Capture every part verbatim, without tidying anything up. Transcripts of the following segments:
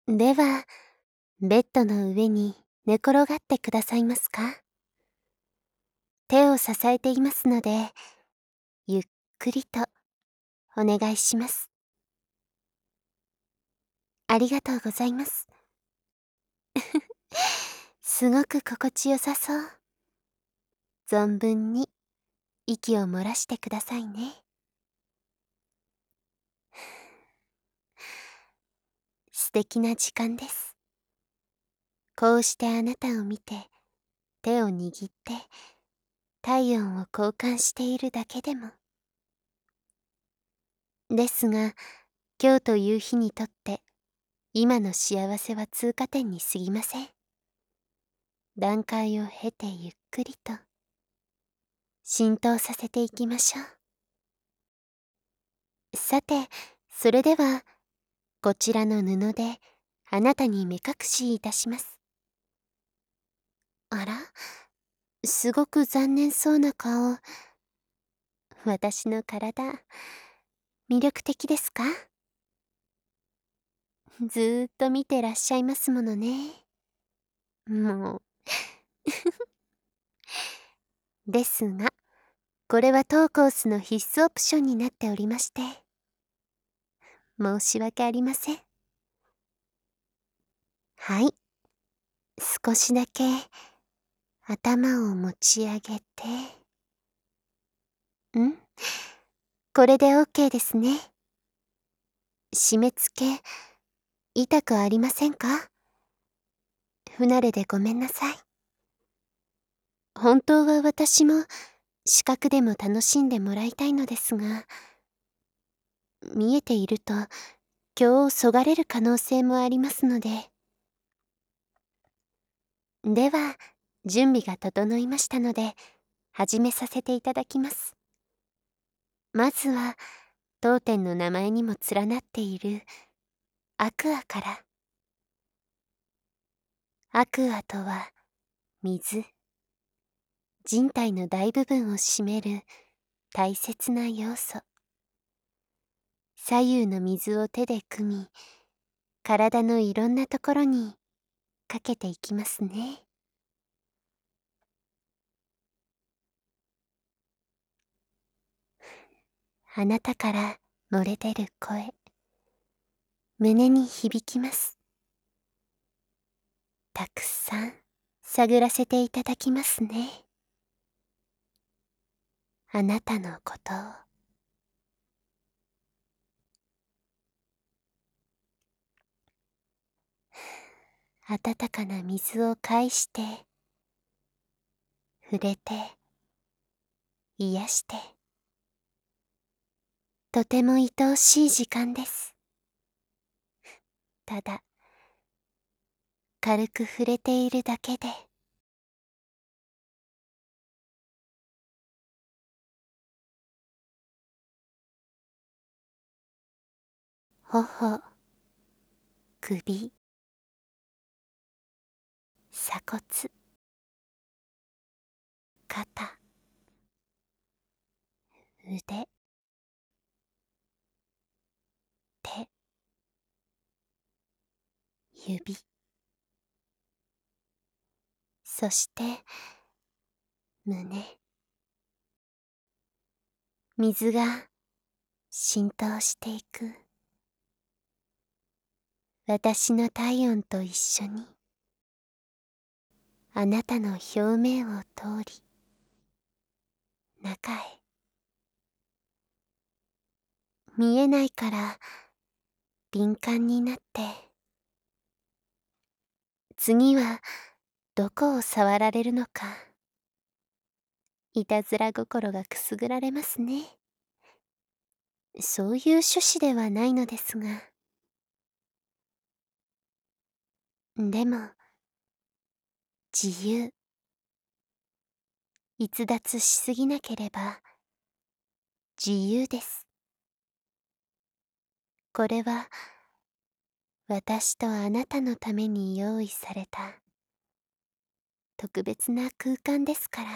では、ベッドの上に寝転がってくださいますか？手を支えていますので、ゆっくりとお願いします。ありがとうございます。すごく心地よさそう。存分に息を漏らしてくださいね。素敵な時間です。こうしてあなたを見て、手を握って体温を交換しているだけでも。ですが、今日という日にとって今の幸せは通過点に過ぎません。段階を経てゆっくりと浸透させていきましょう。さて、それではこちらの布であなたに目隠しいたします。あら、すごく残念そうな顔。私の体、魅力的ですか？ずーっと見てらっしゃいますものね。もう。ですが、これは当コースの必須オプションになっておりまして、申し訳ありません。はい。少しだけ頭を持ち上げて。ん？これで オーケー ですね。締め付け、痛くありませんか？不慣れでごめんなさい。本当は私も視覚でも楽しんでもらいたいのですが、見えていると今日そがれる可能性もありますので。では、準備が整いましたので、始めさせていただきます。まずは、当店の名前にも連なっているアクアから。アクアとは、水。人体の大部分を占める大切な要素。左右の水を手で汲み、体のいろんなところにかけていきますね。あなたから漏れ出る声、胸に響きます。たくさん探らせていただきますね。あなたのことを。温かな水を介して触れて癒して、とても愛おしい時間です。ただ軽く触れているだけで、頬、首、鎖骨、肩、腕、手、指、そして胸。水が浸透していく。私の体温と一緒にあなたの表面を通り中へ。見えないから敏感になって、次はどこを触られるのか、いたずら心がくすぐられますね。そういう趣旨ではないのですが。でも自由。逸脱しすぎなければ自由です。これは私とあなたのために用意された特別な空間ですから。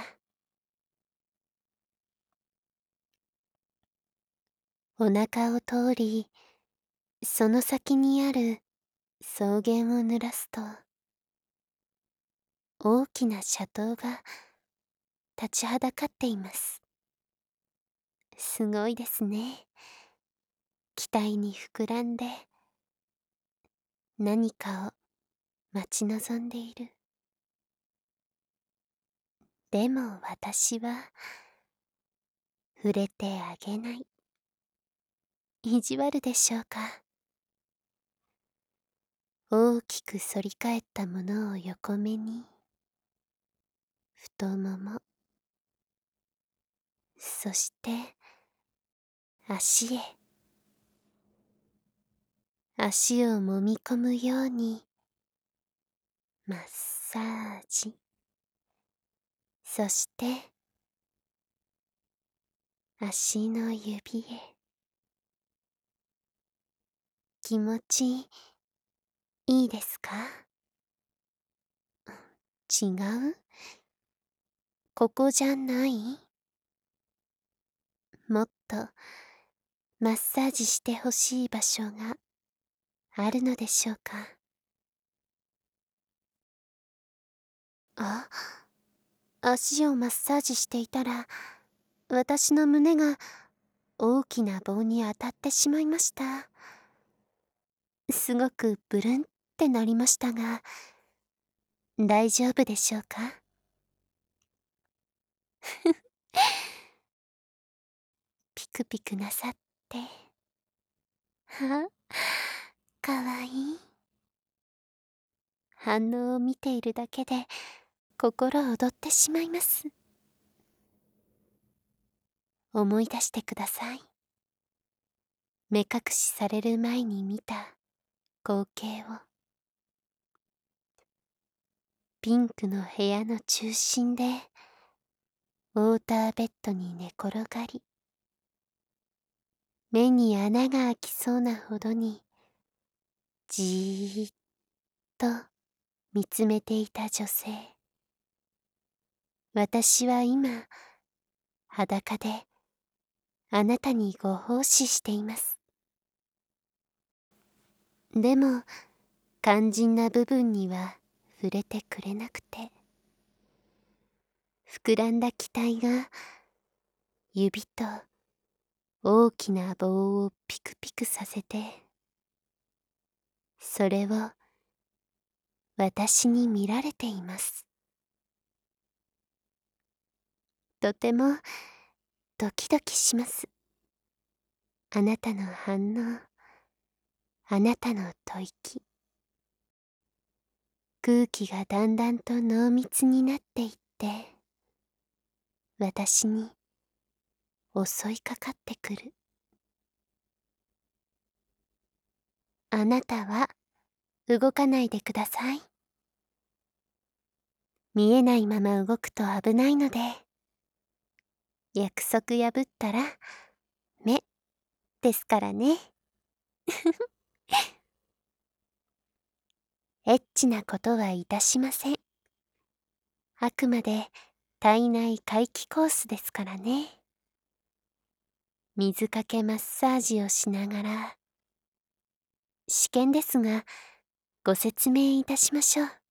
お腹を通り、その先にある草原を濡らすと、大きな斜塔が立ちはだかっています。すごいですね。期待に膨らんで、何かを待ち望んでいる。でも私は触れてあげない。意地悪でしょうか。大きく反り返ったものを横目に、太もも、そして足へ。足を揉み込むようにマッサージ、そして足の指へ。気持ちいいですか？違う？ここじゃない？もっとマッサージしてほしい場所があるのでしょうか？あ、足をマッサージしていたら、私の胸が大きな棒に当たってしまいました。すごくブルンってなりましたが、大丈夫でしょうか？ピクピクなさって。はかわいい。反応を見ているだけで心躍ってしまいます。思い出してください。目隠しされる前に見た光景を。ピンクの部屋の中心でウォーターベッドに寝転がり、目に穴が開きそうなほどにじーっと見つめていた女性。私は今裸であなたにご奉仕しています。でも肝心な部分には触れてくれなくて、膨らんだ期待が指と大きな棒をピクピクさせて、それを私に見られています。とてもドキドキします。あなたの反応、あなたの吐息。空気がだんだんと濃密になっていって、私に襲いかかってくる。あなたは動かないでください。見えないまま動くと危ないので、約束破ったら目ですからね。エッチなことはいたしません。あくまで体内回帰コースですからね。水かけマッサージをしながら、試験ですがご説明いたしましょう。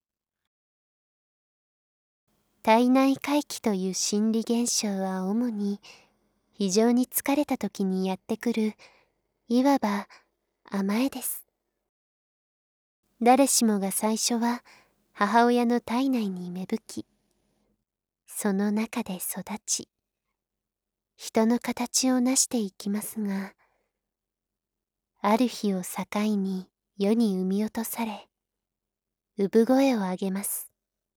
体内回帰という心理現象は主に非常に疲れた時にやってくる、いわば甘えです。誰しもが最初は母親の体内に芽吹き、その中で育ち、人の形を成していきますが、ある日を境に世に産み落とされ、産声を上げます。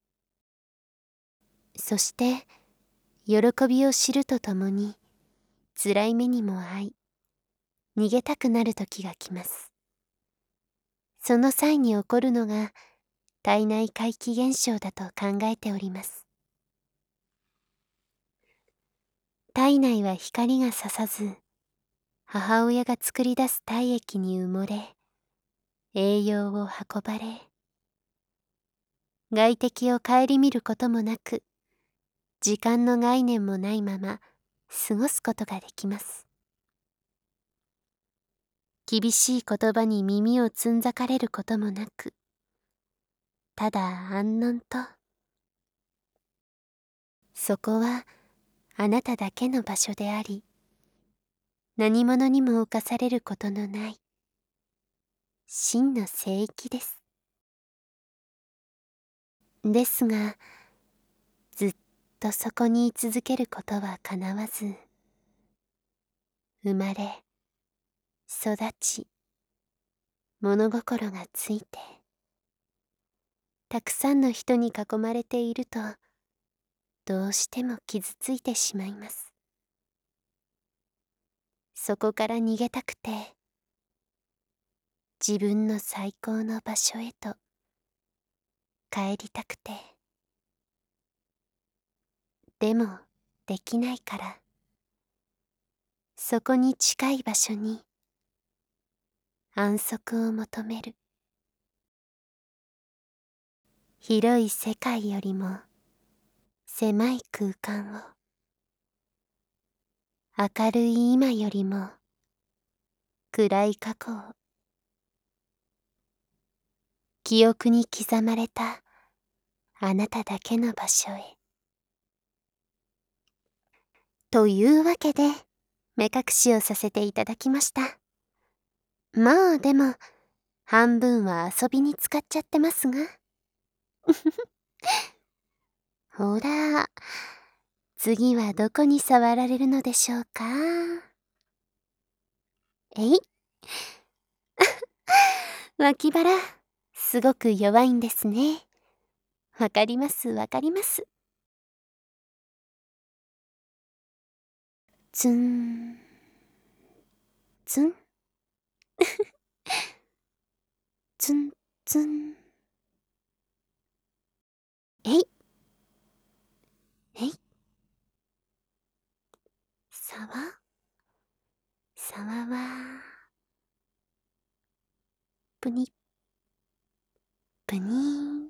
そして喜びを知るとともに、辛い目にも遭い、逃げたくなる時が来ます。その際に起こるのが体内回帰現象だと考えております。体内は光が差さず、母親が作り出す体液に埋もれ、栄養を運ばれ、外敵を顧みることもなく、時間の概念もないまま過ごすことができます。 厳しい言葉に耳をつんざかれることもなく、ただ安穏と、そこはあなただけの場所であり、何者にも侵されることのない真の聖域です。ですが、ずっとそこに居続けることはかなわず、生まれ、育ち、物心がついて、たくさんの人に囲まれていると、どうしても傷ついてしまいます。そこから逃げたくて、自分の最高の場所へと帰りたくて、でもできないから、そこに近い場所に安息を求める。広い世界よりも狭い空間を、明るい今よりも暗い過去を、記憶に刻まれたあなただけの場所へ。というわけで目隠しをさせていただきました。まあでも半分は遊びに使っちゃってますがほら、次はどこに触られるのでしょうか。えい脇腹、すごく弱いんですね。わかりますわかります。ツンツンツンツン、えいえい、さわさわわ、ぷにぷにー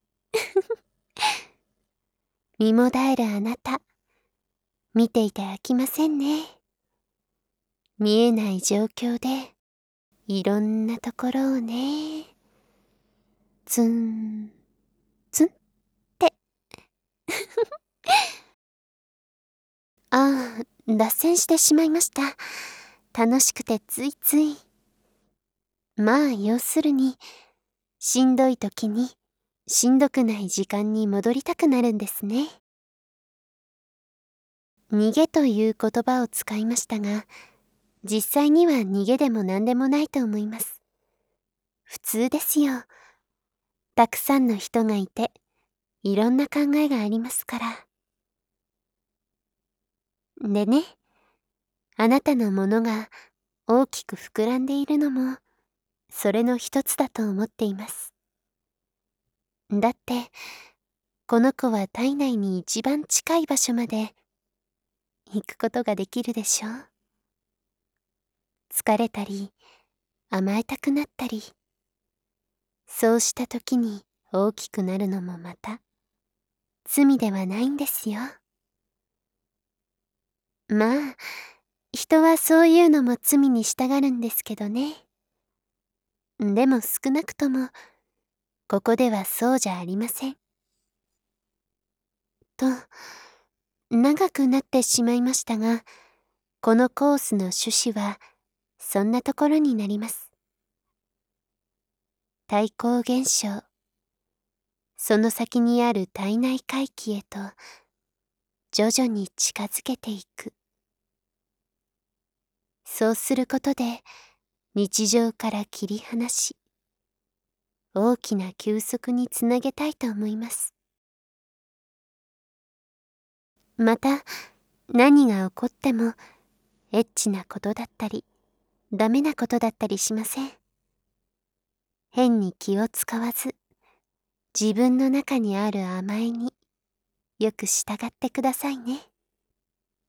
身もだえるあなた、見ていて飽きませんね。見えない状況でいろんなところをね、ツンツンってああ、脱線してしまいました。楽しくてついつい。まあ要するに、しんどい時にしんどくない時間に戻りたくなるんですね。逃げという言葉を使いましたが、実際には逃げでも何でもないと思います。普通ですよ。たくさんの人がいて、いろんな考えがありますから。でね、あなたのものが大きく膨らんでいるのも、それの一つだと思っています。だって、この子は体内に一番近い場所まで行くことができるでしょう。疲れたり、甘えたくなったり、そうした時に大きくなるのもまた、罪ではないんですよ。まあ、人はそういうのも罪に従うんですけどね。でも少なくとも、ここではそうじゃありません。と、長くなってしまいましたが、このコースの趣旨は、そんなところになります。対抗現象、その先にある体内回帰へと、徐々に近づけていく。そうすることで、日常から切り離し、大きな休息につなげたいと思います。また、何が起こっても、エッチなことだったり、ダメなことだったりしません。変に気を使わず、自分の中にある甘えによく従ってくださいね。